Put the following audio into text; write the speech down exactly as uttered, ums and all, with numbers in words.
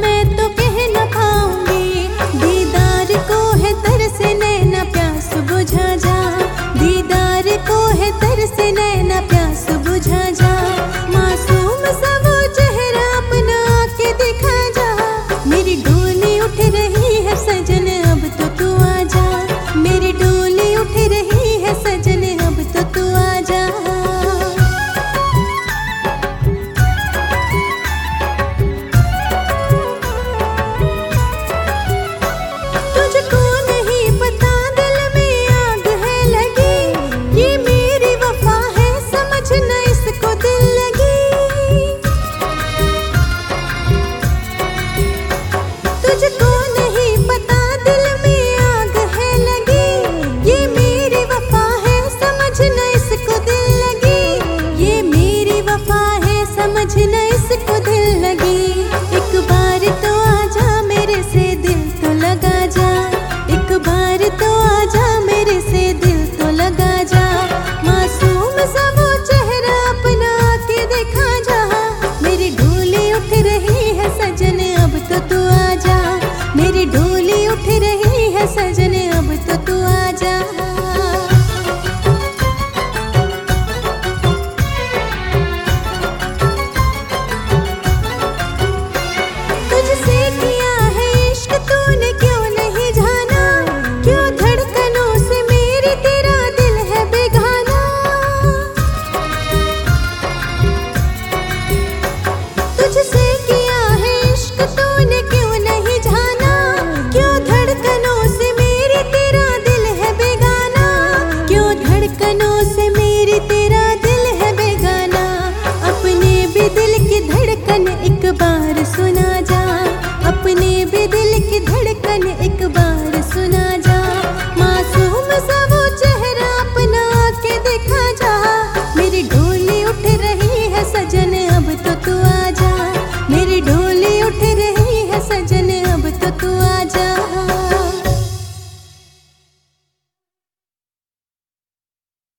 मैं तो कह न पाऊंगी। दीदार को है तरस नैना प्यास बुझा जा, दीदार को है तरस नैना प्यास बुझा जा। मासूम सा वो चेहरा अपना के दिखा जा, मेरी डोली उठ रही है सजन अब तो तू आ जा, मेरी डोली उठ रही है सजन अब तो तू आ जा। तुझको नहीं पता दिल में आग है लगी, ये मेरी वफा है समझना इसको दिल लगी। तुझको